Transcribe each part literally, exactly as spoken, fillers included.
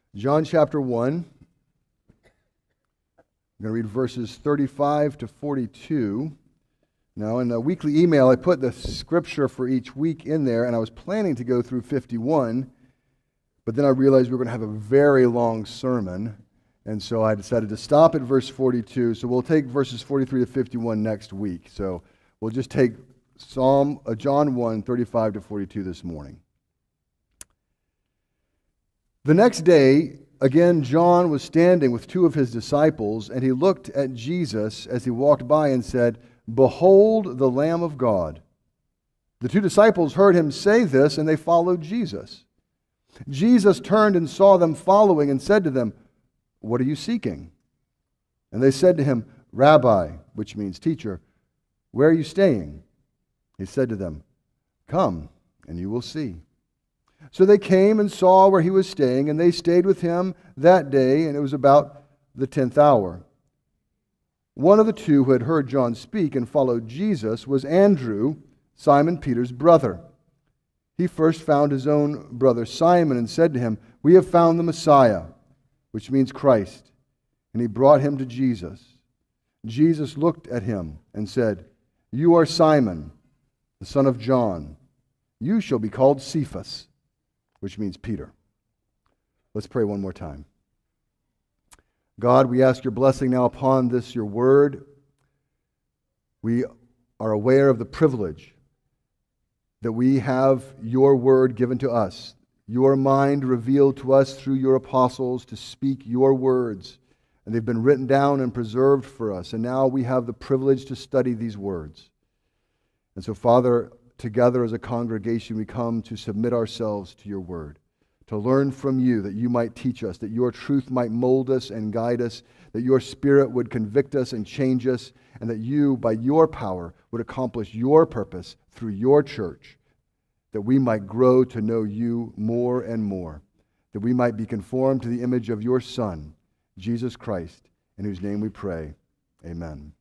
John chapter one. I'm going to read verses thirty-five to forty-two. Now, in the weekly email, I put the scripture for each week in there, and I was planning to go through fifty-one, but then I realized we were going to have a very long sermon, and so I decided to stop at verse forty-two. So we'll take verses forty-three to fifty-one next week. So we'll just take Psalm uh, John one, thirty-five to forty-two this morning. The next day, again, John was standing with two of his disciples, and he looked at Jesus as he walked by and said, "Behold the Lamb of God." The two disciples heard him say this, and they followed Jesus. Jesus turned and saw them following and said to them, "What are you seeking?" And they said to him, "Rabbi," which means teacher, "where are you staying?" He said to them, "Come, and you will see." So they came and saw where he was staying, and they stayed with him that day, and it was about the tenth hour. One of the two who had heard John speak and followed Jesus was Andrew, Simon Peter's brother. He first found his own brother Simon and said to him, "We have found the Messiah," which means Christ. And he brought him to Jesus. Jesus looked at him and said, "You are Simon, the son of John. You shall be called Cephas," which means Peter. Let's pray one more time. God, we ask your blessing now upon this, your word. We are aware of the privilege that we have your word given to us, your mind revealed to us through your apostles to speak your words. And they've been written down and preserved for us. And now we have the privilege to study these words. And so, Father, together as a congregation, we come to submit ourselves to your word, to learn from you, that you might teach us, that your truth might mold us and guide us, that your Spirit would convict us and change us, and that you, by your power, would accomplish your purpose through your church, that we might grow to know you more and more, that we might be conformed to the image of your Son, Jesus Christ, in whose name we pray. Amen.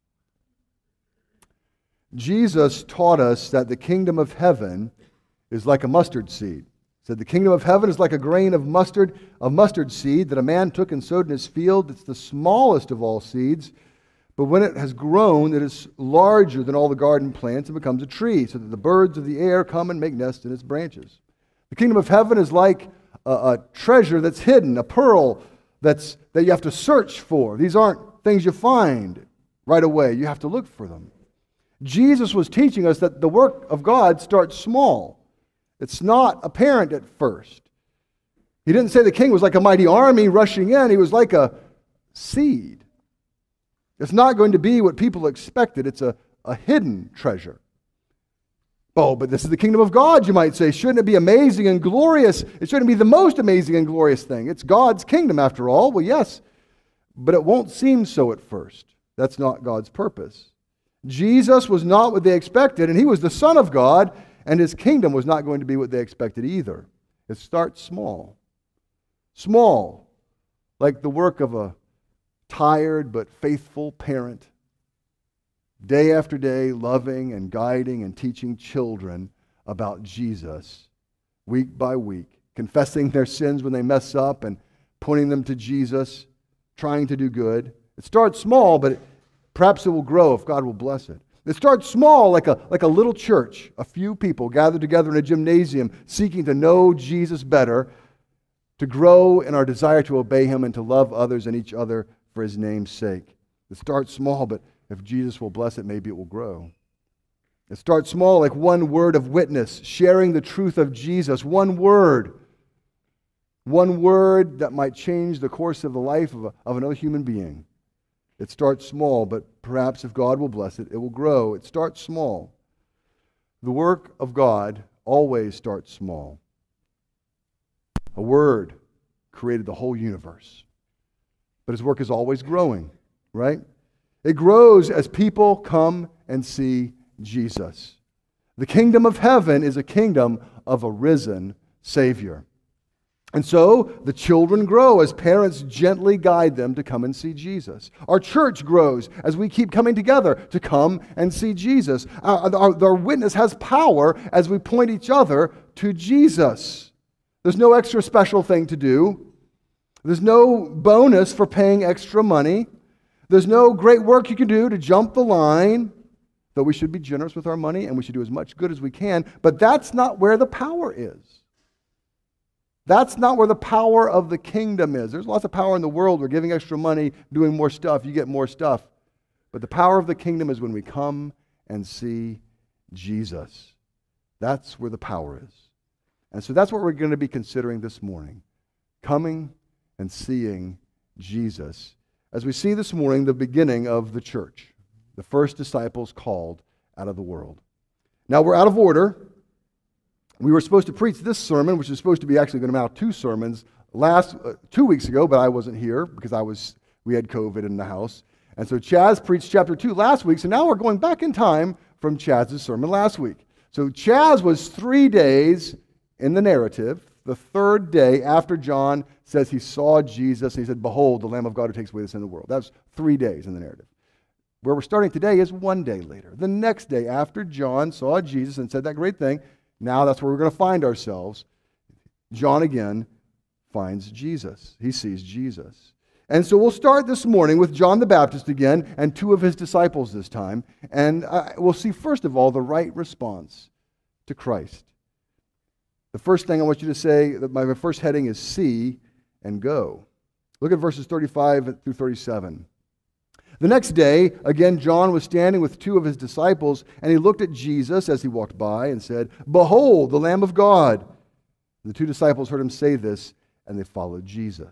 Jesus taught us that the kingdom of heaven is like a mustard seed. He said the kingdom of heaven is like a grain of mustard, a mustard seed that a man took and sowed in his field. It's the smallest of all seeds, but when it has grown, it is larger than all the garden plants and becomes a tree, so that the birds of the air come and make nests in its branches. The kingdom of heaven is like a, a treasure that's hidden, a pearl that's that you have to search for. These aren't things you find right away. You have to look for them. Jesus was teaching us that the work of God starts small. It's not apparent at first. He didn't say the king was like a mighty army rushing in. He was like a seed. It's not going to be what people expected. It's a, a hidden treasure. Oh, but this is the kingdom of God, you might say. Shouldn't it be amazing and glorious? It shouldn't be the most amazing and glorious thing. It's God's kingdom after all. Well, yes, but it won't seem so at first. That's not God's purpose. Jesus was not what they expected, and he was the Son of God, and his kingdom was not going to be what they expected either. It starts small. Small, like the work of a tired but faithful parent, day after day loving and guiding and teaching children about Jesus, week by week, confessing their sins when they mess up and pointing them to Jesus, trying to do good. It starts small, but it perhaps it will grow if God will bless it. It starts small, like a, like a little church, a few people gathered together in a gymnasium seeking to know Jesus better, to grow in our desire to obey him and to love others and each other for his name's sake. It starts small, but if Jesus will bless it, maybe it will grow. It starts small, like one word of witness, sharing the truth of Jesus. One word. One word that might change the course of the life of, a, of another human being. It starts small, but perhaps if God will bless it, it will grow. It starts small. The work of God always starts small. A word created the whole universe. But his work is always growing, right? It grows as people come and see Jesus. The kingdom of heaven is a kingdom of a risen Savior. And so the children grow as parents gently guide them to come and see Jesus. Our church grows as we keep coming together to come and see Jesus. Our, our, our witness has power as we point each other to Jesus. There's no extra special thing to do. There's no bonus for paying extra money. There's no great work you can do to jump the line, though we should be generous with our money and we should do as much good as we can. But that's not where the power is. That's not where the power of the kingdom is. There's lots of power in the world. We're giving extra money, doing more stuff. You get more stuff. But the power of the kingdom is when we come and see Jesus. That's where the power is. And so that's what we're going to be considering this morning. Coming and seeing Jesus. As we see this morning, the beginning of the church. The first disciples called out of the world. Now we're out of order. We were supposed to preach this sermon, which is supposed to be actually going to amount to two sermons, last uh, two weeks ago, but I wasn't here because I was we had COVID in the house. And so Chaz preached chapter two last week, so now we're going back in time from Chaz's sermon last week. So Chaz was three days in the narrative, the third day after John says he saw Jesus, and he said, "Behold, the Lamb of God who takes away the sin of the world." That's three days in the narrative. Where we're starting today is one day later. The next day after John saw Jesus and said that great thing, now that's where we're going to find ourselves. John again finds Jesus. He sees Jesus. And so we'll start this morning with John the Baptist again and two of his disciples this time. And uh, we'll see first of all the right response to Christ. The first thing I want you to say, that my first heading is see and go. Look at verses thirty-five through thirty-seven. The next day, again, John was standing with two of his disciples, and he looked at Jesus as he walked by and said, "Behold, the Lamb of God." And the two disciples heard him say this, and they followed Jesus.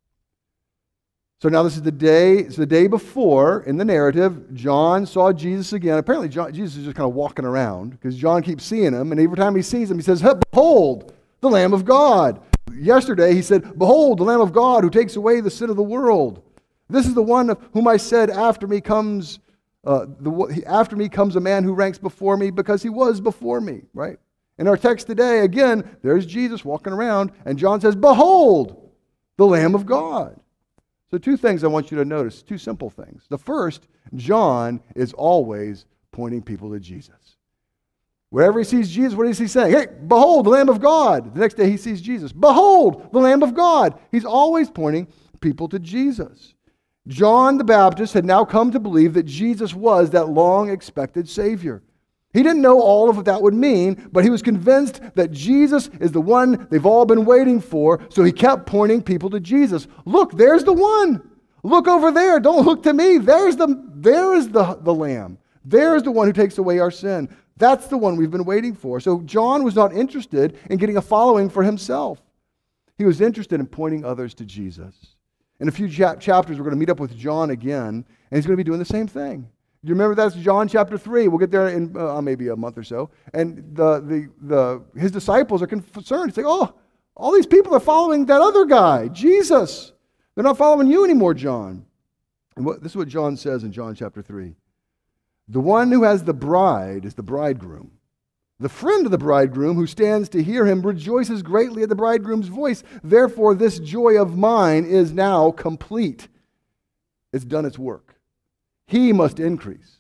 So now this is the day, it's the day before, in the narrative, John saw Jesus again. Apparently, John, Jesus is just kind of walking around, because John keeps seeing him, and every time he sees him, he says, "Behold, the Lamb of God." Yesterday, he said, "Behold, the Lamb of God who takes away the sin of the world. This is the one of whom I said, after me comes uh, the, after me comes a man who ranks before me because he was before me," right? In our text today, again, there's Jesus walking around, and John says, "Behold, the Lamb of God." So two things I want you to notice, two simple things. The first, John is always pointing people to Jesus. Wherever he sees Jesus, what is he saying? "Hey, behold, the Lamb of God." The next day he sees Jesus. "Behold, the Lamb of God." He's always pointing people to Jesus. John the Baptist had now come to believe that Jesus was that long-expected Savior. He didn't know all of what that would mean, but he was convinced that Jesus is the one they've all been waiting for, so he kept pointing people to Jesus. "Look, there's the one. Look over there. Don't look to me. There's the, there is the, the Lamb. There's the one who takes away our sin. That's the one we've been waiting for." So John was not interested in getting a following for himself. He was interested in pointing others to Jesus. In a few cha- chapters, we're going to meet up with John again, and he's going to be doing the same thing. You remember that's John chapter three. We'll get there in uh, maybe a month or so. And the, the, the, his disciples are concerned. He's like, "Oh, all these people are following that other guy, Jesus. They're not following you anymore, John." And what, this is what John says in John chapter three. "The one who has the bride is the bridegroom. The friend of the bridegroom who stands to hear him rejoices greatly at the bridegroom's voice. Therefore, this joy of mine is now complete." It's done its work. He must increase,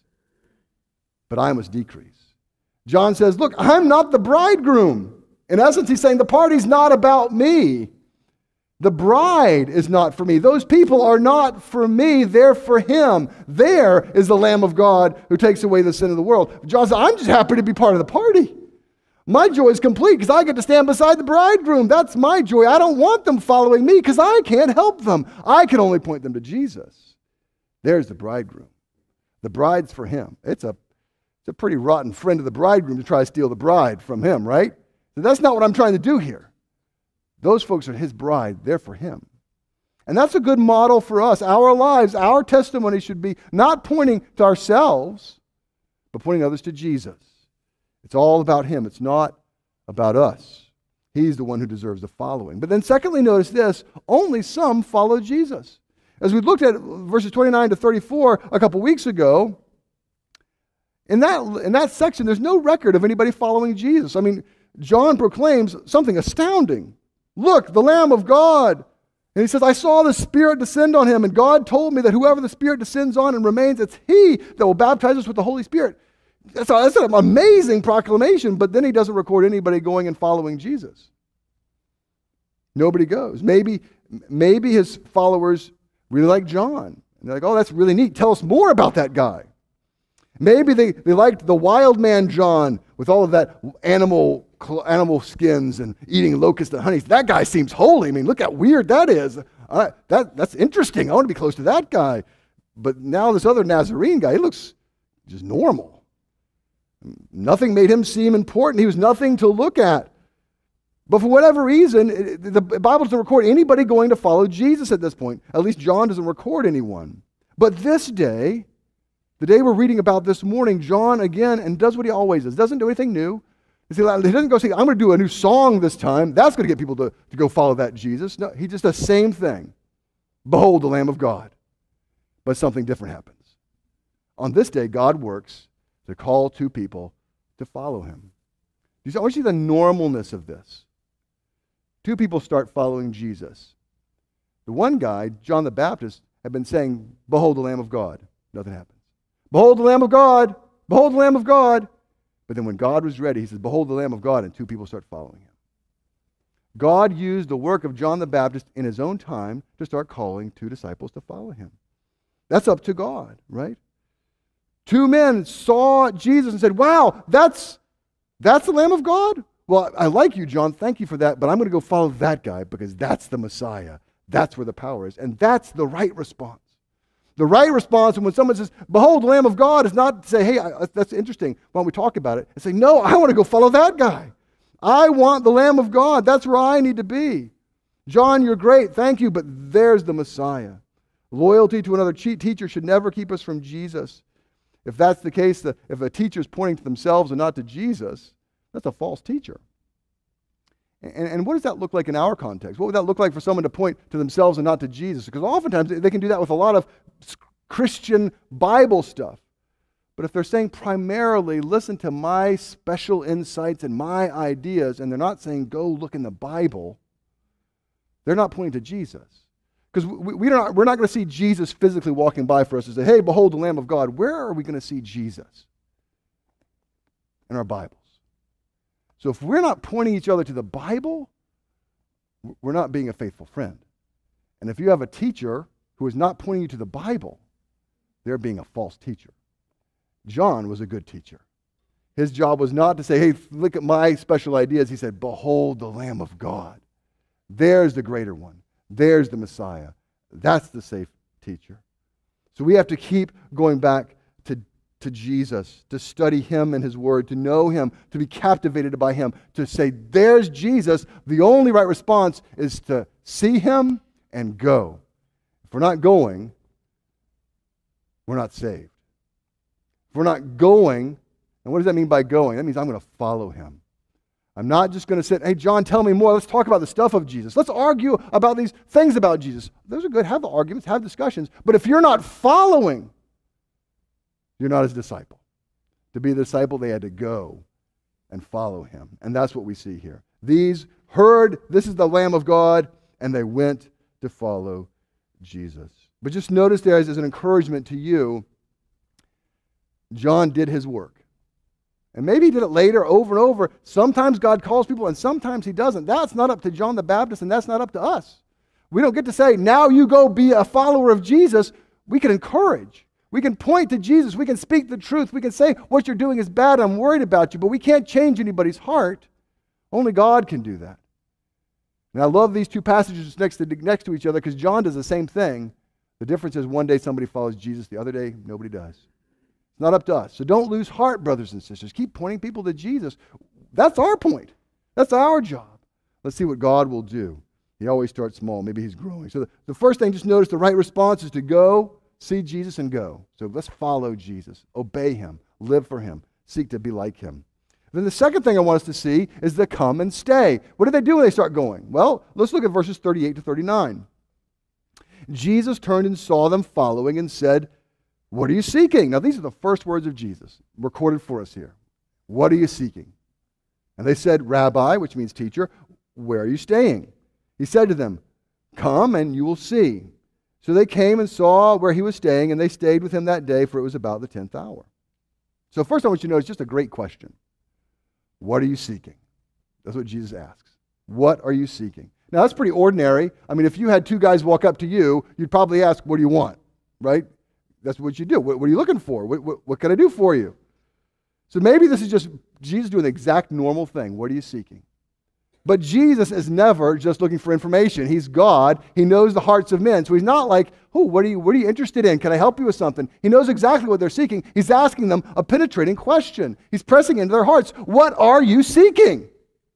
but I must decrease. John says, "Look, I'm not the bridegroom." In essence, he's saying the party's not about me. The bride is not for me. Those people are not for me. They're for him. There is the Lamb of God who takes away the sin of the world. John says, "I'm just happy to be part of the party. My joy is complete because I get to stand beside the bridegroom. That's my joy. I don't want them following me because I can't help them. I can only point them to Jesus." There's the bridegroom. The bride's for him. It's a, it's a pretty rotten friend of the bridegroom to try to steal the bride from him, right? So that's not what I'm trying to do here. Those folks are his bride. They're for him. And that's a good model for us. Our lives, our testimony should be not pointing to ourselves, but pointing others to Jesus. It's all about him. It's not about us. He's the one who deserves the following. But then secondly, notice this, only some follow Jesus. As we looked at verses twenty-nine to thirty-four a couple weeks ago, in that, in that section, there's no record of anybody following Jesus. I mean, John proclaims something astounding. "Look, the Lamb of God." And he says, "I saw the Spirit descend on him, and God told me that whoever the Spirit descends on and remains, it's he that will baptize us with the Holy Spirit." That's, a, that's an amazing proclamation, but then he doesn't record anybody going and following Jesus. Nobody goes. Maybe, Maybe his followers really like John. And they're like, oh, that's really neat. Tell us more about that guy. Maybe they, they liked the wild man John with all of that animal animal skins and eating locusts and honey. That guy seems holy. I mean, look how weird that is. Uh, that, that's interesting. I want to be close to that guy. But now this other Nazarene guy, he looks just normal. Nothing made him seem important. He was nothing to look at. But for whatever reason, it, the Bible doesn't record anybody going to follow Jesus at this point. At least John doesn't record anyone. But this day, the day we're reading about this morning, John again, and does what he always does, doesn't do anything new. He doesn't go say, I'm going to do a new song this time. That's going to get people to, to go follow that Jesus. No, he just does the same thing. Behold the Lamb of God. But something different happens. On this day, God works to call two people to follow him. You see, I want you to see the normalness of this. Two people start following Jesus. The one guy, John the Baptist, had been saying, behold the Lamb of God. Nothing happens. Behold the Lamb of God. Behold the Lamb of God. But then when God was ready, he says, behold the Lamb of God, and two people start following him. God used the work of John the Baptist in his own time to start calling two disciples to follow him. That's up to God, right? Two men saw Jesus and said, wow, that's, that's the Lamb of God? Well, I like you, John. Thank you for that, but I'm going to go follow that guy because that's the Messiah. That's where the power is. And that's the right response. The right response when someone says, behold, the Lamb of God, is not to say, hey, I, that's interesting. Why don't we talk about it? And say, no, I want to go follow that guy. I want the Lamb of God. That's where I need to be. John, you're great. Thank you, but there's the Messiah. Loyalty to another teacher should never keep us from Jesus. If that's the case, the, if a teacher is pointing to themselves and not to Jesus, that's a false teacher. And, and what does that look like in our context? What would that look like for someone to point to themselves and not to Jesus? Because oftentimes they can do that with a lot of Christian Bible stuff. But if they're saying primarily, listen to my special insights and my ideas, and they're not saying, go look in the Bible, they're not pointing to Jesus. Because we, we don't, we're not going to see Jesus physically walking by for us and say, hey, behold the Lamb of God. Where are we going to see Jesus? In our Bibles. So if we're not pointing each other to the Bible, we're not being a faithful friend. And if you have a teacher who is not pointing you to the Bible, they're being a false teacher. John was a good teacher. His job was not to say, hey, look at my special ideas. He said, behold the Lamb of God. There's the greater one. There's the Messiah. That's the safe teacher. So we have to keep going back to, to Jesus, to study him and his word, to know him, to be captivated by him, to say, there's Jesus. The only right response is to see him and go. If we're not going, we're not saved. If we're not going, and what does that mean by going? That means I'm going to follow him. I'm not just going to say, hey, John, tell me more. Let's talk about the stuff of Jesus. Let's argue about these things about Jesus. Those are good. Have the arguments, have discussions. But if you're not following, you're not his disciple. To be a disciple, they had to go and follow him. And that's what we see here. These heard, this is the Lamb of God, and they went to follow Jesus. But just notice there as an encouragement to you, John did his work. And maybe he did it later over and over. Sometimes God calls people and sometimes he doesn't. That's not up to John the Baptist and that's not up to us. We don't get to say, now you go be a follower of Jesus. We can encourage. We can point to Jesus. We can speak the truth. We can say what you're doing is bad. I'm worried about you. But we can't change anybody's heart. Only God can do that. And I love these two passages next to, next to each other because John does the same thing. The difference is one day somebody follows Jesus. The other day, nobody does. It's not up to us. So don't lose heart, brothers and sisters. Keep pointing people to Jesus. That's our point. That's our job. Let's see what God will do. He always starts small. Maybe he's growing. So the, the first thing, just notice the right response is to go, see Jesus, and go. So let's follow Jesus. Obey him. Live for him. Seek to be like him. Then the second thing I want us to see is the come and stay. What do they do when they start going? Well, let's look at verses thirty-eight to thirty-nine. Jesus turned and saw them following and said, what are you seeking? Now, these are the first words of Jesus recorded for us here. What are you seeking? And they said, Rabbi, which means teacher, where are you staying? He said to them, come and you will see. So they came and saw where he was staying, and they stayed with him that day, for it was about the tenth hour. So first I want you to know it's just a great question. What are you seeking? That's what Jesus asks. What are you seeking? Now, that's pretty ordinary. I mean, if you had two guys walk up to you, you'd probably ask, what do you want, right? That's what you do. What, what are you looking for? What, what, what can I do for you? So maybe this is just Jesus doing the exact normal thing. What are you seeking? But Jesus is never just looking for information. He's God. He knows the hearts of men. So he's not like, oh, what are you, what are you interested in? Can I help you with something? He knows exactly what they're seeking. He's asking them a penetrating question. He's pressing into their hearts. What are you seeking?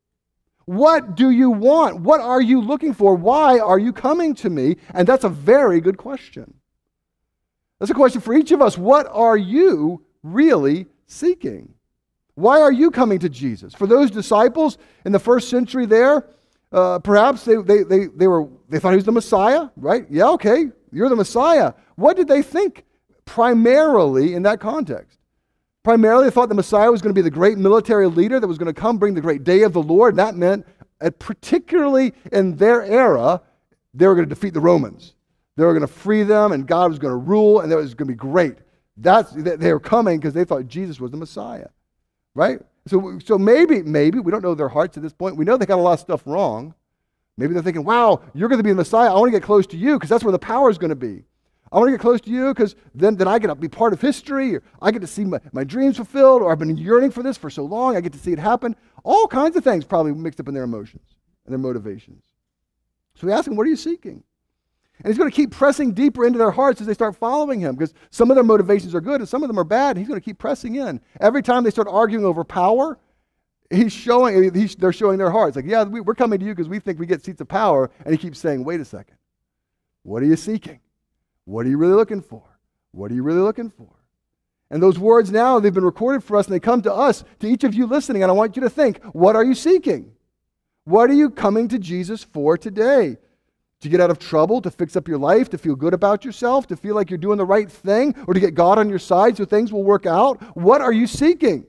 What do you want? What are you looking for? Why are you coming to me? And that's a very good question. That's a question for each of us. What are you really seeking? Why are you coming to Jesus? For those disciples in the first century there, uh, perhaps they, they, they, they, were, they thought he was the Messiah, right? Yeah, okay, you're the Messiah. What did they think primarily in that context? Primarily, they thought the Messiah was going to be the great military leader that was going to come bring the great day of the Lord. And that meant, uh, particularly in their era, they were going to defeat the Romans. They were going to free them, and God was going to rule, and that was going to be great. That's, they were coming because they thought Jesus was the Messiah. Right? So, so maybe, maybe, we don't know their hearts at this point. We know they got a lot of stuff wrong. Maybe they're thinking, wow, you're going to be the Messiah. I want to get close to you because that's where the power is going to be. I want to get close to you because then, then I get to be part of history, or I get to see my, my dreams fulfilled, or I've been yearning for this for so long, I get to see it happen. All kinds of things probably mixed up in their emotions and their motivations. So we ask them, what are you seeking? And he's going to keep pressing deeper into their hearts as they start following him, because some of their motivations are good and some of them are bad. And he's going to keep pressing in. Every time they start arguing over power, he's showing, he's, they're showing their hearts. Like, yeah, we, we're coming to you because we think we get seats of power. And he keeps saying, wait a second. What are you seeking? What are you really looking for? What are you really looking for? And those words now, they've been recorded for us, and they come to us, to each of you listening. And I want you to think, what are you seeking? What are you coming to Jesus for today? To get out of trouble, to fix up your life, to feel good about yourself, to feel like you're doing the right thing, or to get God on your side so things will work out? What are you seeking?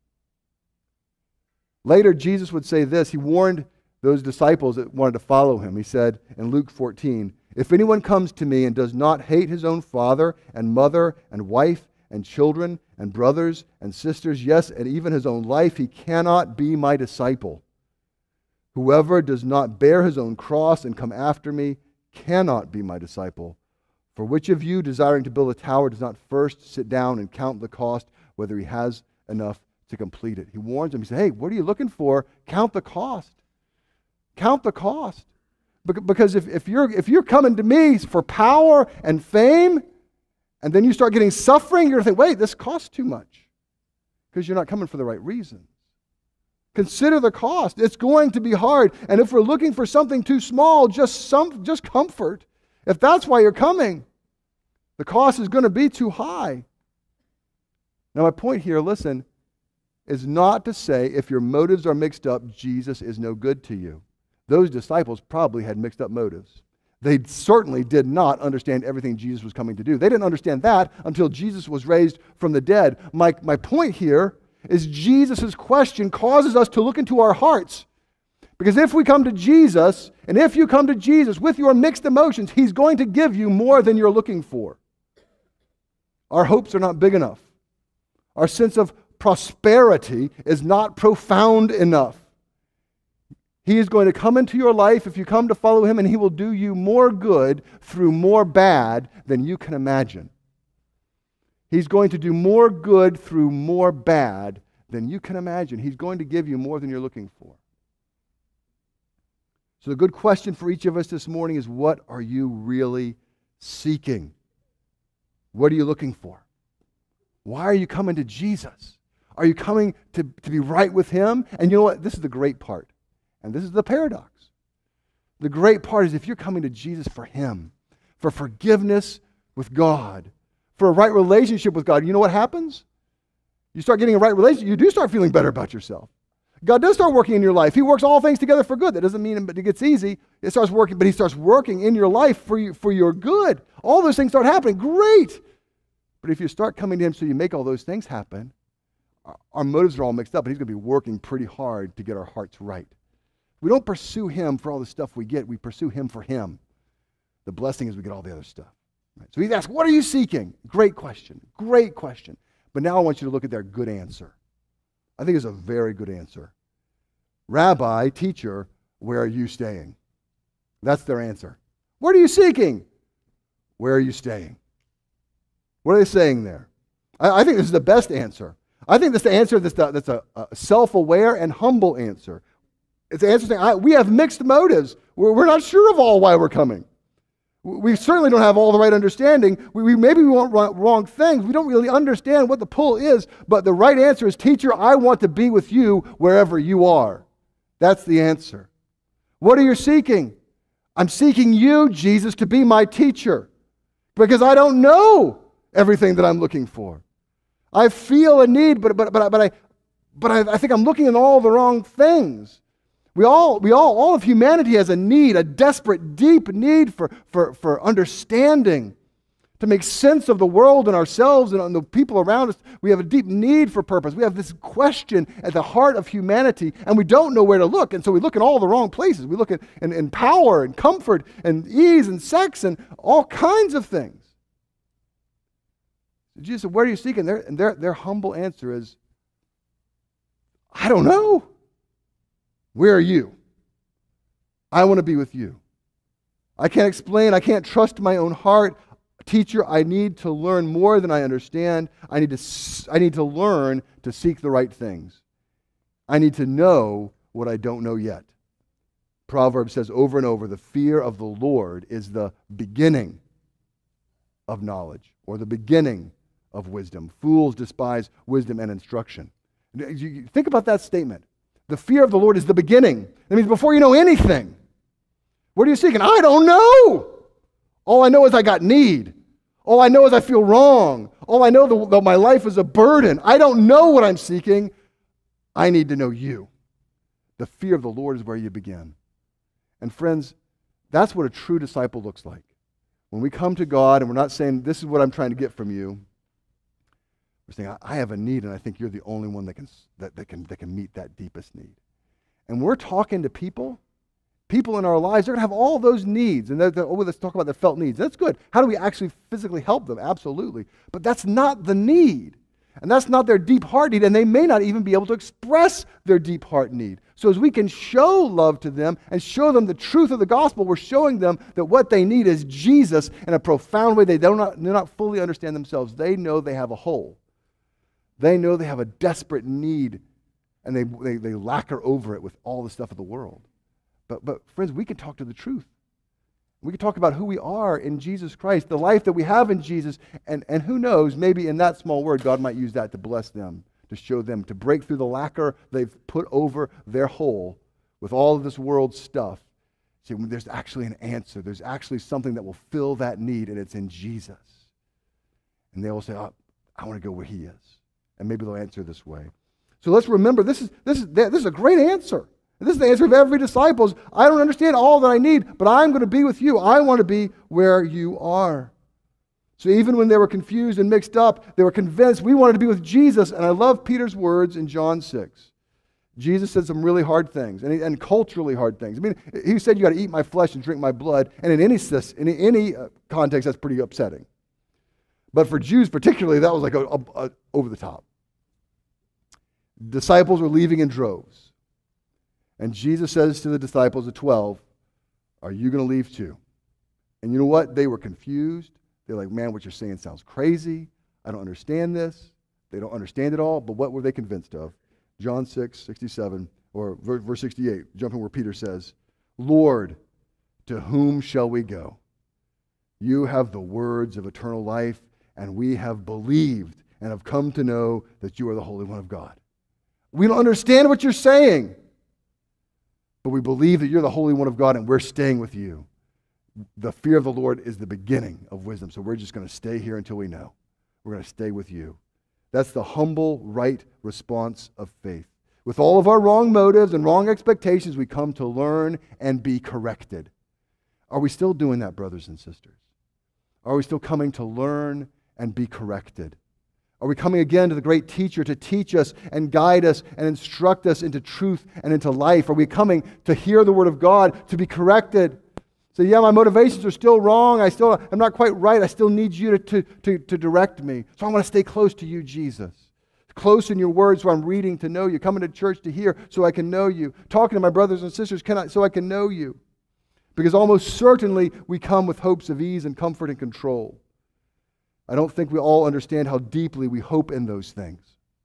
Later, Jesus would say this. He warned those disciples that wanted to follow him. He said in Luke fourteen, if anyone comes to me and does not hate his own father and mother and wife and children and brothers and sisters, yes, and even his own life, he cannot be my disciple. Whoever does not bear his own cross and come after me cannot be my disciple. For which of you, desiring to build a tower, does not first sit down and count the cost, whether he has enough to complete it? He warns them. He said, hey, what are you looking for? Count the cost. Count the cost. Because if, if, you're, if you're coming to me for power and fame, and then you start getting suffering, you're going to think, wait, this costs too much. Because you're not coming for the right reason. Consider the cost. It's going to be hard. And if we're looking for something too small, just some, just comfort, if that's why you're coming, the cost is going to be too high. Now, my point here, listen, is not to say if your motives are mixed up, Jesus is no good to you. Those disciples probably had mixed up motives. They certainly did not understand everything Jesus was coming to do. They didn't understand that until Jesus was raised from the dead. My, my point here is Jesus' question causes us to look into our hearts. Because if we come to Jesus, and if you come to Jesus with your mixed emotions, he's going to give you more than you're looking for. Our hopes are not big enough. Our sense of prosperity is not profound enough. He is going to come into your life if you come to follow him, and he will do you more good through more bad than you can imagine. He's going to do more good through more bad than you can imagine. He's going to give you more than you're looking for. So the good question for each of us this morning is, what are you really seeking? What are you looking for? Why are you coming to Jesus? Are you coming to, to be right with him? And you know what? This is the great part. And this is the paradox. The great part is if you're coming to Jesus for him, for forgiveness with God, for a right relationship with God, you know what happens? You start getting a right relationship, you do start feeling better about yourself. God does start working in your life. He works all things together for good. That doesn't mean it gets easy. It starts working, but he starts working in your life for you, for your good. All those things start happening. Great. But if you start coming to him so you make all those things happen, our motives are all mixed up, and he's going to be working pretty hard to get our hearts right. We don't pursue him for all the stuff we get. We pursue him for him. The blessing is we get all the other stuff. Right? So he's asked, what are you seeking? Great question. Great question. But now I want you to look at their good answer. I think it's a very good answer. Rabbi, teacher, where are you staying? That's their answer. What are you seeking? Where are you staying? What are they saying there? I, I think this is the best answer. I think this is the answer that's, the, that's a, a self-aware and humble answer. It's an answer saying, I, we have mixed motives. We're, we're not sure of all why we're coming. We certainly don't have all the right understanding. We, we maybe we want wrong, wrong things. We don't really understand what the pull is, but the right answer is, teacher, I want to be with you wherever you are. That's the answer. What are you seeking? I'm seeking you, Jesus, to be my teacher, because I don't know everything that I'm looking for. I feel a need, but but but but I but I, I think I'm looking at all the wrong things. We all, we all, all of humanity has a need, a desperate, deep need for, for, for understanding, to make sense of the world and ourselves and the people around us. We have a deep need for purpose. We have this question at the heart of humanity, and we don't know where to look. And so we look in all the wrong places. We look at in, in power and comfort and ease and sex and all kinds of things. Jesus said, where are you seeking? Their, and their, their humble answer is, I don't know. Where are you? I want to be with you. I can't explain. I can't trust my own heart. Teacher, I need to learn more than I understand. I need to, I need to learn to seek the right things. I need to know what I don't know yet. Proverbs says over and over, the fear of the Lord is the beginning of knowledge, or the beginning of wisdom. Fools despise wisdom and instruction. Think about that statement. The fear of the Lord is the beginning. That means before you know anything. What are you seeking? I don't know. All I know is I got need. All I know is I feel wrong. All I know that my life is a burden. I don't know what I'm seeking. I need to know you. The fear of the Lord is where you begin. And friends, that's what a true disciple looks like. When we come to God and we're not saying, this is what I'm trying to get from you, we're saying, I have a need, and I think you're the only one that can, that, that can, that can meet that deepest need. And we're talking to people, people in our lives, they're going to have all those needs. And they're, they're, oh, let's talk about their felt needs. That's good. How do we actually physically help them? Absolutely. But that's not the need. And that's not their deep heart need, and they may not even be able to express their deep heart need. So as we can show love to them and show them the truth of the gospel, we're showing them that what they need is Jesus in a profound way. They do not, do not fully understand themselves. They know they have a hole. They know they have a desperate need, and they, they, they lacquer over it with all the stuff of the world. But, but friends, we can talk to the truth. We can talk about who we are in Jesus Christ, the life that we have in Jesus, and, and who knows, maybe in that small word, God might use that to bless them, to show them, to break through the lacquer they've put over their hole with all of this world stuff. See, there's actually an answer. There's actually something that will fill that need, and it's in Jesus. And they will say, oh, I want to go where he is. And maybe they'll answer this way. So let's remember, this is, this is, this is a great answer. This is the answer of every disciple. Is, I don't understand all that I need, but I'm going to be with you. I want to be where you are. So even when they were confused and mixed up, they were convinced we wanted to be with Jesus. And I love Peter's words in John six. Jesus said some really hard things, and, he, and culturally hard things. I mean, he said you got to eat my flesh and drink my blood. And in any, in any context, that's pretty upsetting. But for Jews particularly, that was like a, a, a, over the top. Disciples were leaving in droves. And Jesus says to the disciples, the twelve, are you going to leave too? And you know what? They were confused. They're like, man, what you're saying sounds crazy. I don't understand this. They don't understand it all. But what were they convinced of? John six, sixty-seven, or verse sixty-eight, jumping where Peter says, Lord, to whom shall we go? You have the words of eternal life, and we have believed and have come to know that you are the Holy One of God. We don't understand what you're saying, but we believe that you're the Holy One of God, and we're staying with you. The fear of the Lord is the beginning of wisdom, so we're just going to stay here until we know. We're going to stay with you. That's the humble, right response of faith. With all of our wrong motives and wrong expectations, we come to learn and be corrected. Are we still doing that, brothers and sisters? Are we still coming to learn and be corrected? Are we coming again to the great teacher to teach us and guide us and instruct us into truth and into life? Are we coming to hear the word of God, to be corrected? So yeah, my motivations are still wrong. I still, I'm not quite right. I still need you to, to, to, to direct me. So I want to stay close to you, Jesus. Close in your words, so I'm reading to know you. Coming to church to hear so I can know you. Talking to my brothers and sisters can I, so I can know you. Because almost certainly we come with hopes of ease and comfort and control. I don't think we all understand how deeply we hope in those things.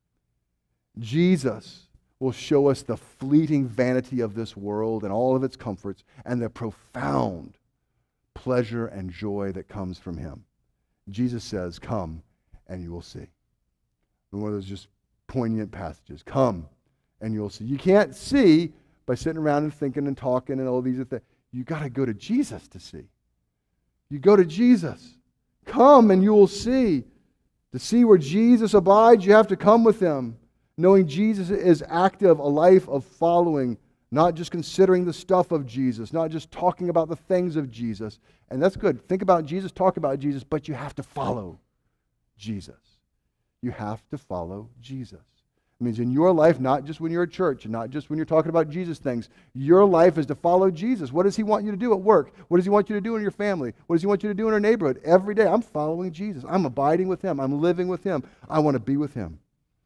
Jesus will show us the fleeting vanity of this world and all of its comforts and the profound pleasure and joy that comes from him. Jesus says, come and you will see. And one of those just poignant passages. Come and you'll see. You can't see by sitting around and thinking and talking and all these things. You got to go to Jesus to see. You go to Jesus. Come and you will see. To see where Jesus abides, you have to come with him. Knowing Jesus is active, a life of following, not just considering the stuff of Jesus, not just talking about the things of Jesus. And that's good. Think about Jesus, talk about Jesus, but you have to follow Jesus. You have to follow Jesus. It means in your life, not just when you're at church, and not just when you're talking about Jesus things, your life is to follow Jesus. What does he want you to do at work? What does he want you to do in your family? What does he want you to do in our neighborhood? Every day, I'm following Jesus. I'm abiding with him. I'm living with him. I want to be with him.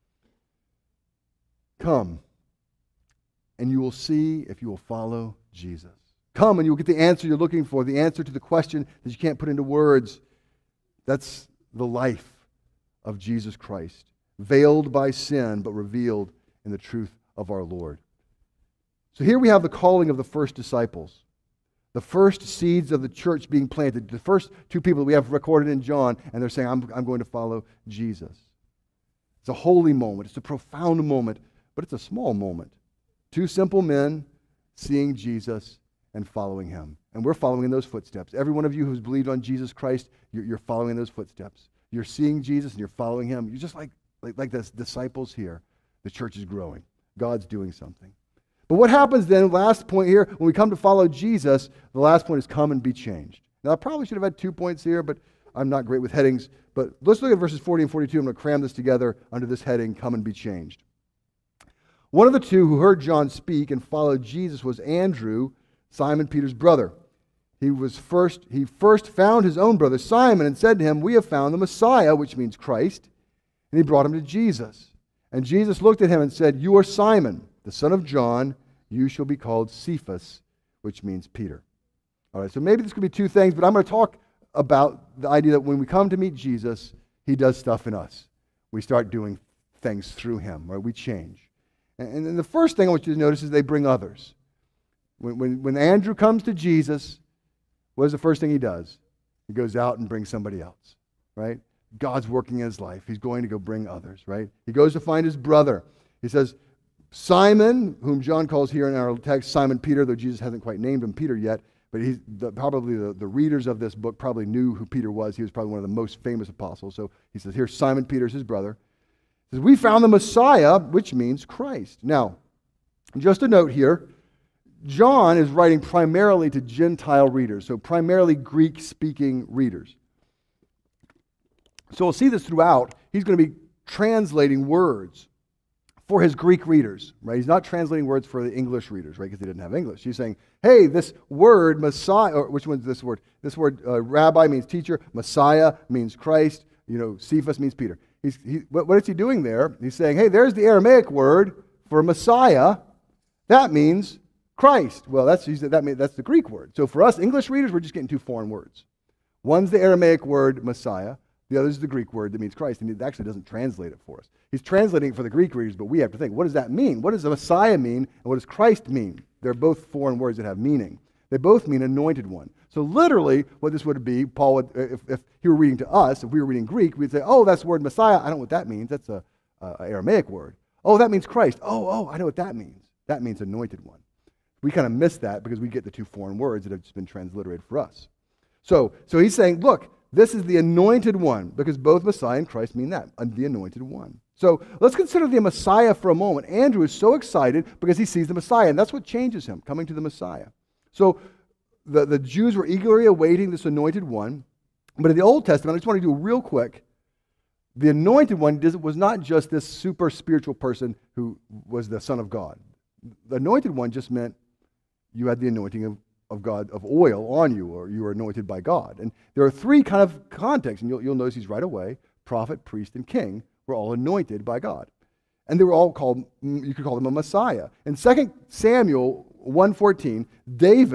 Come, and you will see if you will follow Jesus. Come, and you will get the answer you're looking for, the answer to the question that you can't put into words. That's the life of Jesus Christ, veiled by sin, but revealed in the truth of our Lord. So here we have the calling of the first disciples, the first seeds of the church being planted, the first two people that we have recorded in John, and they're saying, I'm, I'm going to follow Jesus. It's a holy moment. It's a profound moment. But it's a small moment. Two simple men seeing Jesus and following him. And we're following in those footsteps. Every one of you who's believed on Jesus Christ, you're, you're following in those footsteps. You're seeing Jesus and you're following him. You're just like, like, like the disciples here. The church is growing. God's doing something. But what happens then, last point here, when we come to follow Jesus, the last point is come and be changed. Now, I probably should have had two points here, but I'm not great with headings. But let's look at verses forty and forty-two. I'm going to cram this together under this heading, come and be changed. One of the two who heard John speak and followed Jesus was Andrew, Simon Peter's brother. He was first, he first found his own brother Simon and said to him, we have found the Messiah, which means Christ. And he brought him to Jesus. And Jesus looked at him and said, you are Simon, the son of John. You shall be called Cephas, which means Peter. All right, so maybe this could be two things, but I'm going to talk about the idea that when we come to meet Jesus, he does stuff in us. We start doing things through him, right? We change. And then the first thing I want you to notice is they bring others. When, when, when Andrew comes to Jesus, what is the first thing he does? He goes out and brings somebody else, right? God's working in his life. He's going to go bring others, right? He goes to find his brother. He says, Simon, whom John calls here in our text Simon Peter, though Jesus hasn't quite named him Peter yet, but he's the, probably the, the readers of this book probably knew who Peter was. He was probably one of the most famous apostles. So he says, here's Simon Peter's his brother. He says, we found the Messiah, which means Christ. Now, just a note here, John is writing primarily to Gentile readers, so primarily Greek-speaking readers. So we'll see this throughout. He's going to be translating words for his Greek readers, right? He's not translating words for the English readers, right? Because they didn't have English. He's saying, hey, this word, Messiah, or which one's this word? This word, uh, rabbi means teacher. Messiah means Christ. You know, Cephas means Peter. He's, he, what, what is he doing there? He's saying, hey, there's the Aramaic word for Messiah. That means Christ. Well, that's that means, that's the Greek word. So for us English readers, we're just getting two foreign words. One's the Aramaic word Messiah. The other is the Greek word that means Christ. And it actually doesn't translate it for us. He's translating it for the Greek readers, but we have to think, what does that mean? What does the Messiah mean? And what does Christ mean? They're both foreign words that have meaning. They both mean anointed one. So literally, what this would be, Paul would, if, if he were reading to us, if we were reading Greek, we'd say, oh, that's the word Messiah. I don't know what that means. That's a, a Aramaic word. Oh, that means Christ. Oh, oh, I know what that means. That means anointed one. We kind of miss that because we get the two foreign words that have just been transliterated for us. So, so he's saying, look, this is the anointed one, because both Messiah and Christ mean that, the anointed one. So let's consider the Messiah for a moment. Andrew is so excited because he sees the Messiah, and that's what changes him, coming to the Messiah. So the, the Jews were eagerly awaiting this anointed one, but in the Old Testament, I just want to do real quick, the anointed one was not just this super spiritual person who was the Son of God. The anointed one just meant you had the anointing of of God, of oil on you, or you were anointed by God. And there are three kind of contexts, and you'll, you'll notice these right away. Prophet, priest, and king were all anointed by God. And they were all called, you could call them a Messiah. In Second Samuel one fourteen, David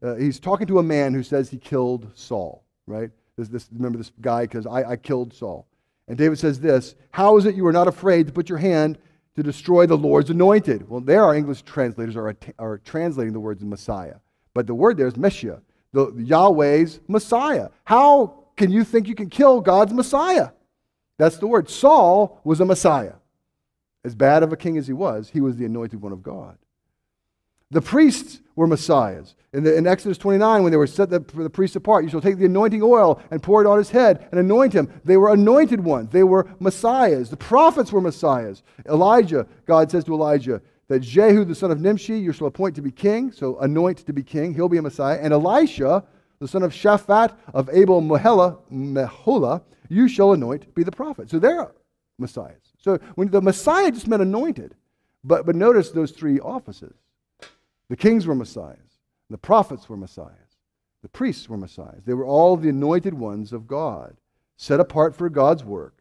uh, he's talking to a man who says he killed Saul, right? This, this, remember this guy, because I, I killed Saul. And David says this, how is it you are not afraid to put your hand to destroy the Lord's anointed? Well, there our English translators are, are translating the words Messiah. But the word there is Messiah, the, Yahweh's Messiah. How can you think you can kill God's Messiah? That's the word. Saul was a Messiah. As bad of a king as he was, he was the anointed one of God. The priests were messiahs. In, the, in Exodus twenty-nine, when they were set the, for the priests apart, you shall take the anointing oil and pour it on his head and anoint him. They were anointed ones. They were messiahs. The prophets were messiahs. Elijah, God says to Elijah, that Jehu, the son of Nimshi, you shall appoint to be king, so anoint to be king. He'll be a messiah. And Elisha, the son of Shaphat of Abel Meholah, you shall anoint to be the prophet. So they're messiahs. So when the Messiah just meant anointed. But, but notice those three offices. The kings were messiahs. The prophets were messiahs. The priests were messiahs. They were all the anointed ones of God, set apart for God's work.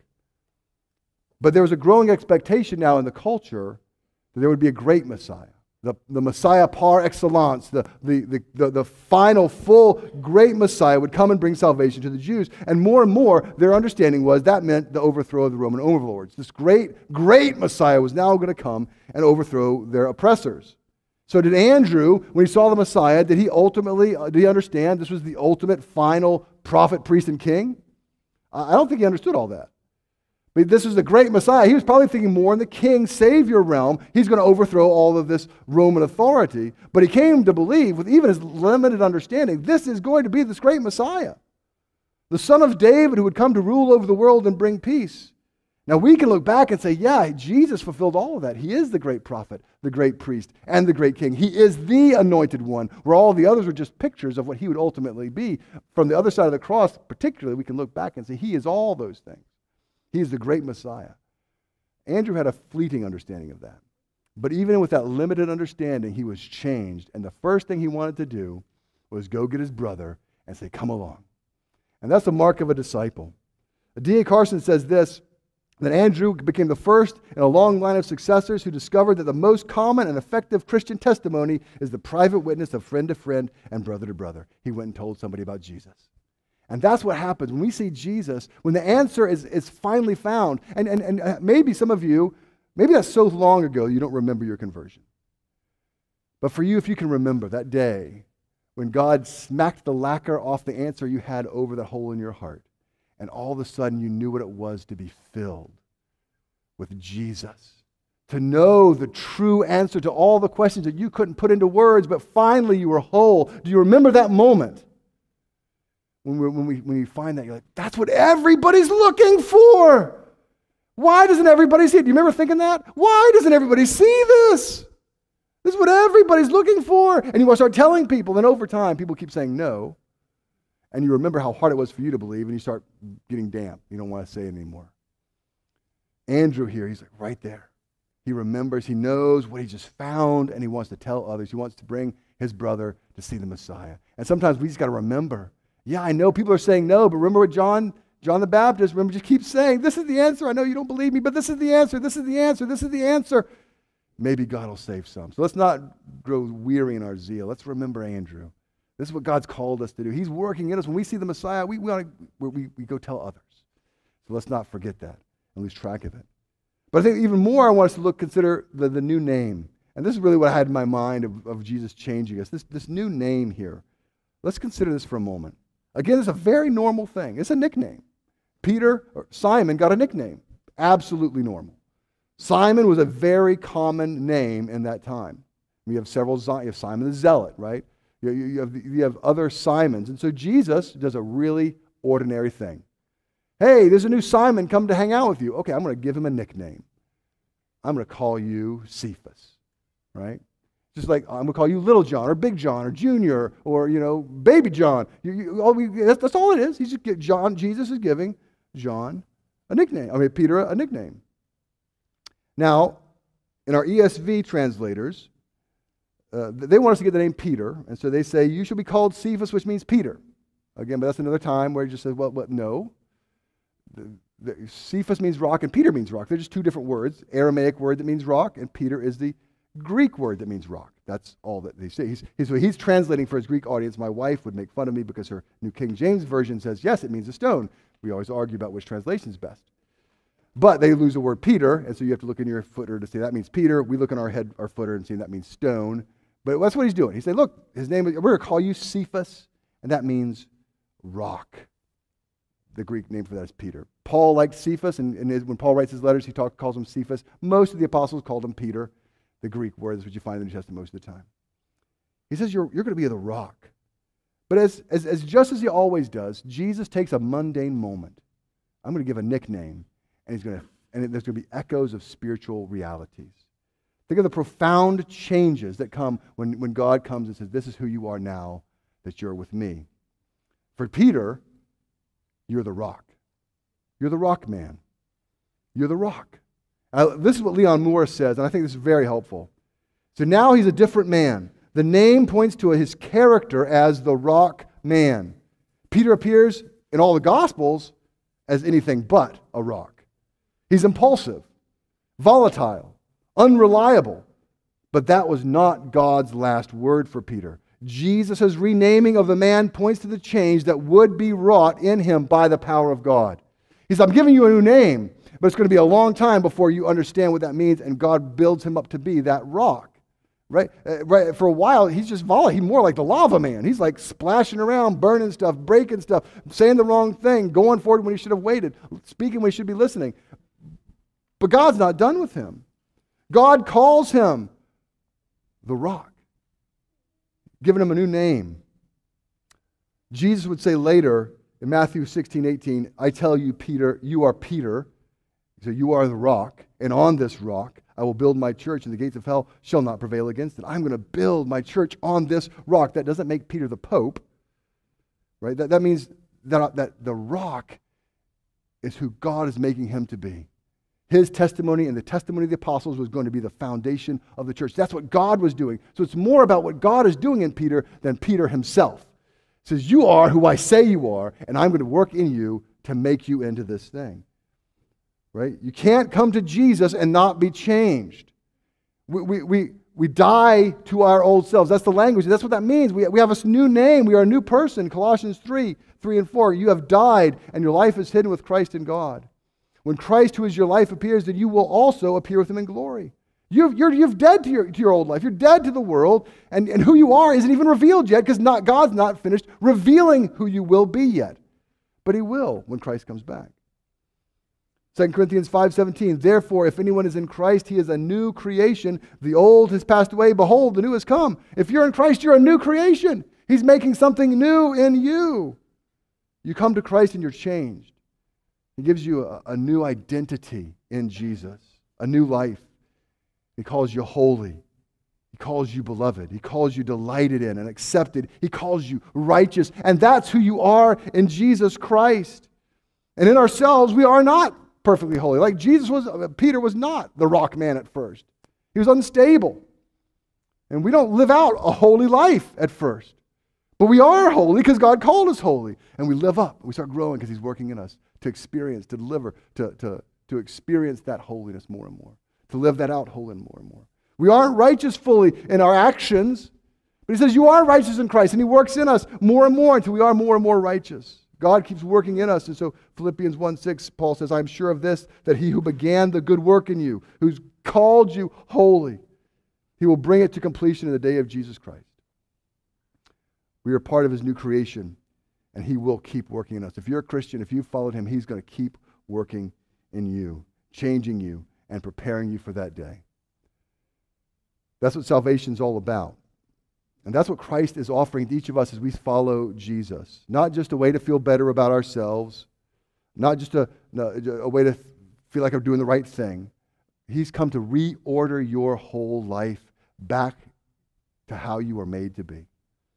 But there was a growing expectation now in the culture that there would be a great Messiah. The, the Messiah par excellence, the, the, the, the, the final, full, great Messiah would come and bring salvation to the Jews. And more and more, their understanding was that meant the overthrow of the Roman overlords. This great, great Messiah was now going to come and overthrow their oppressors. So did Andrew, when he saw the Messiah, did he ultimately, uh, did he understand this was the ultimate, final prophet, priest, and king? I don't think he understood all that. But this is the great Messiah. He was probably thinking more in the king, savior realm. He's going to overthrow all of this Roman authority. But he came to believe, with even his limited understanding, this is going to be this great Messiah. The son of David who would come to rule over the world and bring peace. Now we can look back and say, yeah, Jesus fulfilled all of that. He is the great prophet, the great priest, and the great king. He is the anointed one, where all the others were just pictures of what he would ultimately be. From the other side of the cross, particularly, we can look back and say, he is all those things. He is the great Messiah. Andrew had a fleeting understanding of that. But even with that limited understanding, he was changed. And the first thing he wanted to do was go get his brother and say, come along. And that's the mark of a disciple. D A Carson says this, that Andrew became the first in a long line of successors who discovered that the most common and effective Christian testimony is the private witness of friend to friend and brother to brother. He went and told somebody about Jesus. And that's what happens when we see Jesus, when the answer is, is finally found. And, and, and maybe some of you, maybe that's so long ago you don't remember your conversion. But for you, if you can remember that day when God smacked the lacquer off the answer you had over the hole in your heart, and all of a sudden you knew what it was to be filled with Jesus. To know the true answer to all the questions that you couldn't put into words, but finally you were whole. Do you remember that moment? When we, when we, when you find that, you're like, that's what everybody's looking for. Why doesn't everybody see it? Do you remember thinking that? Why doesn't everybody see this? This is what everybody's looking for. And you want to start telling people. Then over time, people keep saying no. And you remember how hard it was for you to believe, and you start getting damp. You don't want to say it anymore. Andrew here, he's like right there. He remembers, he knows what he just found, and he wants to tell others. He wants to bring his brother to see the Messiah. And sometimes we just got to remember, yeah, I know people are saying no, but remember what John, John the Baptist, remember, just keep saying, this is the answer. I know you don't believe me, but this is the answer, this is the answer, this is the answer. Maybe God will save some. So let's not grow weary in our zeal. Let's remember Andrew. This is what God's called us to do. He's working in us. When we see the Messiah, we, we, we, we go tell others. So let's not forget that and lose track of it. But I think even more I want us to look, consider the, the new name. And this is really what I had in my mind of, of Jesus changing us. This, this new name here. Let's consider this for a moment. Again, it's a very normal thing. It's a nickname. Peter, or Simon, got a nickname. Absolutely normal. Simon was a very common name in that time. We have several, you have Simon the Zealot, right? You, you, have, you have other Simons. And so Jesus does a really ordinary thing. Hey, there's a new Simon come to hang out with you. Okay, I'm going to give him a nickname. I'm going to call you Cephas, right? Just like I'm going to call you Little John or Big John or Junior or, you know, Baby John. You, you, all we, that's, that's all it is. He's just, John, Jesus is giving John a nickname. I mean, Peter a, a nickname. Now, in our E S V translators, uh, they want us to get the name Peter, and so they say, you should be called Cephas, which means Peter. Again, but that's another time where he just says, well, what? No. The, the, Cephas means rock, and Peter means rock. They're just two different words. Aramaic word that means rock, and Peter is the Greek word that means rock. That's all that they say. He's, he's, so he's translating for his Greek audience. My wife would make fun of me because her New King James Version says, yes, it means a stone. We always argue about which translation is best. But they lose the word Peter, and so you have to look in your footer to say that means Peter. We look in our head, our footer, and see that means stone. But that's what he's doing. He said, look, his name, we're going to call you Cephas, and that means rock. The Greek name for that is Peter. Paul liked Cephas, and, and his, when Paul writes his letters, he talk, calls him Cephas. Most of the apostles called him Peter. The Greek word is what you find in the New Testament most of the time. He says, you're, you're going to be the rock. But as, as, as just as he always does, Jesus takes a mundane moment. I'm going to give a nickname, and he's going to, and there's going to be echoes of spiritual realities. Think of the profound changes that come when, when God comes and says, this is who you are now that you're with me. For Peter, you're the rock. You're the rock man. You're the rock. Uh, this is what Leon Morris says, and I think this is very helpful. So now he's a different man. The name points to his character as the rock man. Peter appears in all the Gospels as anything but a rock. He's impulsive, volatile, unreliable. But that was not God's last word for Peter. Jesus' renaming of the man points to the change that would be wrought in him by the power of God. He says, I'm giving you a new name, but it's going to be a long time before you understand what that means, and God builds him up to be that rock. Right? Uh, right? For a while, he's just volatile. He's more like the lava man. He's like splashing around, burning stuff, breaking stuff, saying the wrong thing, going forward when he should have waited, speaking when he should be listening. But God's not done with him. God calls him the rock, giving him a new name. Jesus would say later in Matthew sixteen, eighteen, I tell you, Peter, you are Peter, so you are the rock, and on this rock I will build my church, and the gates of hell shall not prevail against it. I'm going to build my church on this rock. That doesn't make Peter the Pope, right? That, that means that, that the rock is who God is making him to be. His testimony and the testimony of the apostles was going to be the foundation of the church. That's what God was doing. So it's more about what God is doing in Peter than Peter himself. He says, you are who I say you are, and I'm going to work in you to make you into this thing. Right? You can't come to Jesus and not be changed. We, we, we, we die to our old selves. That's the language. That's what that means. We, we have a new name. We are a new person. Colossians three, three and four. You have died, and your life is hidden with Christ in God. When Christ, who is your life, appears, then you will also appear with him in glory. You've, you're, you've dead to your, to your old life. You're dead to the world, and, and who you are isn't even revealed yet because not, God's not finished revealing who you will be yet. But he will when Christ comes back. Second Corinthians five seventeen, therefore, if anyone is in Christ, he is a new creation. The old has passed away. Behold, the new has come. If you're in Christ, you're a new creation. He's making something new in you. You come to Christ and you're changed. He gives you a, a new identity in Jesus, a new life. He calls you holy. He calls you beloved. He calls you delighted in and accepted. He calls you righteous. And that's who you are in Jesus Christ. And in ourselves, we are not perfectly holy. Like Jesus was, Peter was not the rock man at first. He was unstable. And we don't live out a holy life at first. But we are holy because God called us holy. And we live up. We start growing because he's working in us to experience, to deliver, to, to, to experience that holiness more and more. To live that out wholly more and more. We aren't righteous fully in our actions. But he says you are righteous in Christ. And he works in us more and more until we are more and more righteous. God keeps working in us. And so Philippians one six, Paul says, I'm sure of this, that he who began the good work in you, who's called you holy, he will bring it to completion in the day of Jesus Christ. We are part of his new creation, and he will keep working in us. If you're a Christian, if you've followed him, he's going to keep working in you, changing you, and preparing you for that day. That's what salvation's all about. And that's what Christ is offering to each of us as we follow Jesus. Not just a way to feel better about ourselves, not just a, a way to feel like I'm doing the right thing. He's come to reorder your whole life back to how you were made to be.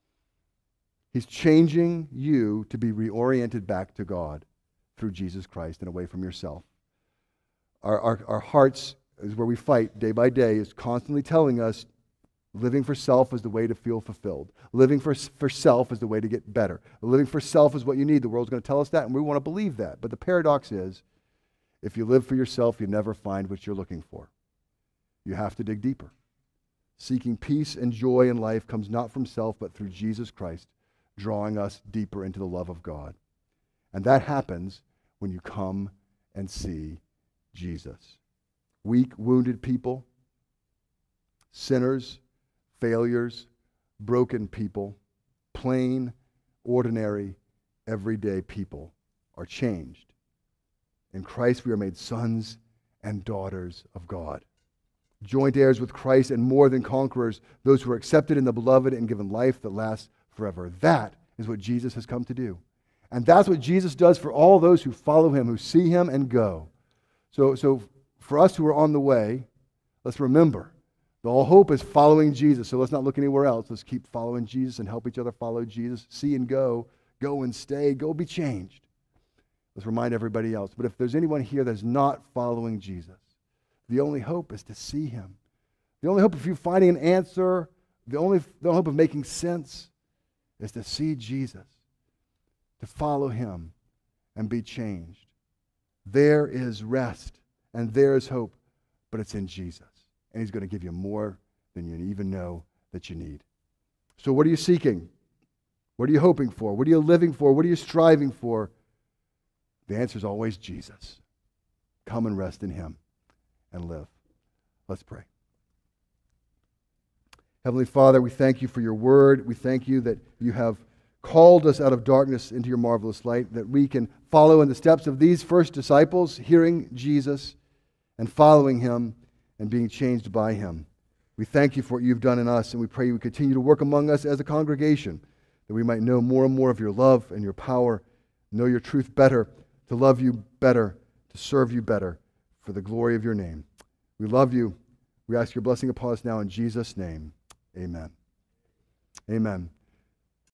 He's changing you to be reoriented back to God through Jesus Christ and away from yourself. Our, our, our hearts is where we fight day by day, is constantly telling us living for self is the way to feel fulfilled. Living for, for self is the way to get better. Living for self is what you need. The world's going to tell us that, and we want to believe that. But the paradox is, if you live for yourself, you never find what you're looking for. You have to dig deeper. seeking peace and joy in life comes not from self, but through Jesus Christ, drawing us deeper into the love of God. And that happens when you come and see Jesus. Weak, wounded people, sinners, failures, broken people, plain, ordinary, everyday people are changed. In Christ we are made sons and daughters of God, joint heirs with Christ and more than conquerors, those who are accepted in the beloved and given life that lasts forever. That is what Jesus has come to do. And that's what Jesus does for all those who follow him, who see him and go. So, so for us who are on the way, let's remember, the whole hope is following Jesus. So let's not look anywhere else. Let's keep following Jesus and help each other follow Jesus. See and go. Go and stay. Go be changed. Let's remind everybody else. But if there's anyone here that's not following Jesus, the only hope is to see him. The only hope of you finding an answer, the only, the only hope of making sense is to see Jesus, to follow him and be changed. There is rest and there is hope, but it's in Jesus. And he's going to give you more than you even know that you need. So what are you seeking? What are you hoping for? What are you living for? What are you striving for? The answer is always Jesus. Come and rest in him and live. Let's pray. Heavenly Father, we thank you for your word. We thank you that you have called us out of darkness into your marvelous light, that we can follow in the steps of these first disciples, hearing Jesus and following him and being changed by him. We thank you for what you've done in us, and we pray you would continue to work among us as a congregation, that we might know more and more of your love and your power, know your truth better, to love you better, to serve you better, for the glory of your name. We love you. We ask your blessing upon us now in Jesus' name. Amen. Amen.